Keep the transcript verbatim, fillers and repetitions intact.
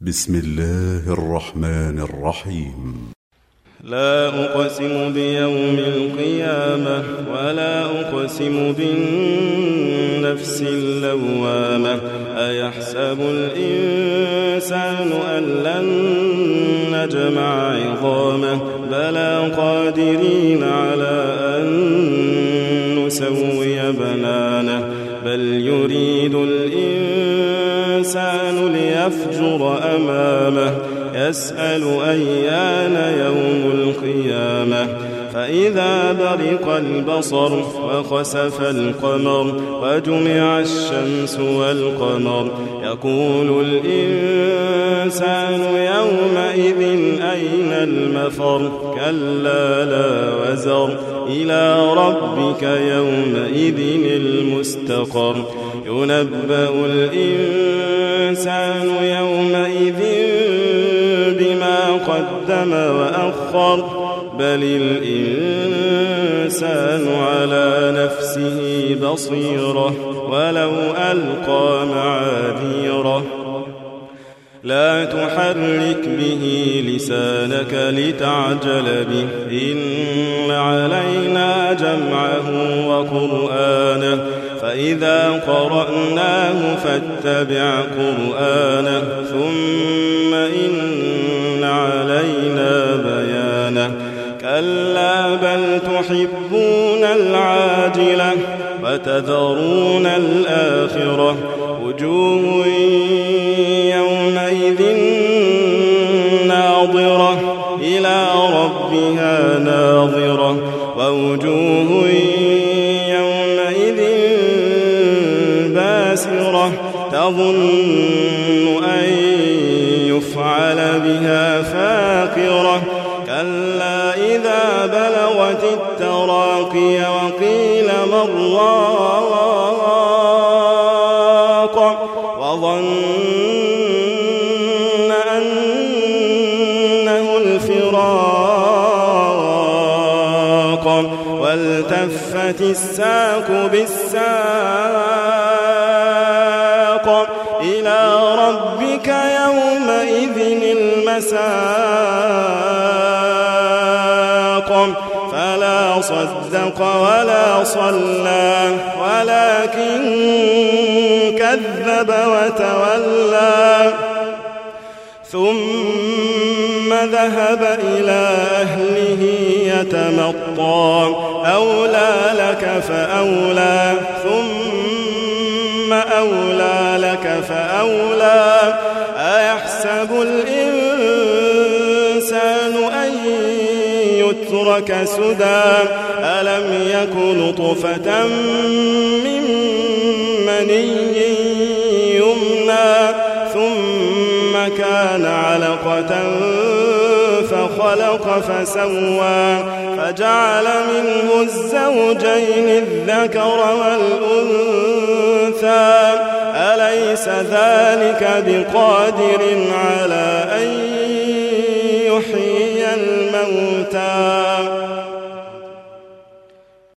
بسم الله الرحمن الرحيم. لا أقسم بيوم القيامة ولا أقسم بالنفس اللوامة أيحسب الإنسان أن لن نجمع عظامه بلى قادرين على أن نسوي بنانه بل يريد الإنسان ليفجر أمامه يسأل أيان يوم القيامة فإذا برق البصر وخسف القمر وجمع الشمس والقمر يقول الإنسان يومئذ أين المفر كلا لا وزر إلى ربك يومئذ المستقر ينبأ الإنسان يومئذ بما قدم وأخر بل الإنسان على نفسه بصيرة ولو ألقى معاذيره لا تحرك به لسانك لتعجل به إن علينا جمعه وقرآنه فإذا قرأناه فاتبع قرآنه ثم إن علينا بيانه كلا بل تحبون العاجلة وتذرون الآخرة وجوه يومئذ ناظرة إلى ربها ناظرة ووجوه يومئذ باسرة تظن أن يفعل بها فاقرة كلا إذا بلغت التراقي وقيل من راق وظن أنه الفراق والتفت الساق بالساق إلى ربك يومئذ المساق فلا صدق ولا صلى ولكن كذب وتولى ثم ذهب إلى أهله يتمطى أولى لك فأولى ثم أولى لك فأولى أيحسب الإنسان أن يترك سدى ألم يكن نطفة من مني يمنى ثم كان علقة فخلق فسوى فجعل منه الزوجين الذكر والأنثى أليس ذلك بقادر على أن يحيي الموتى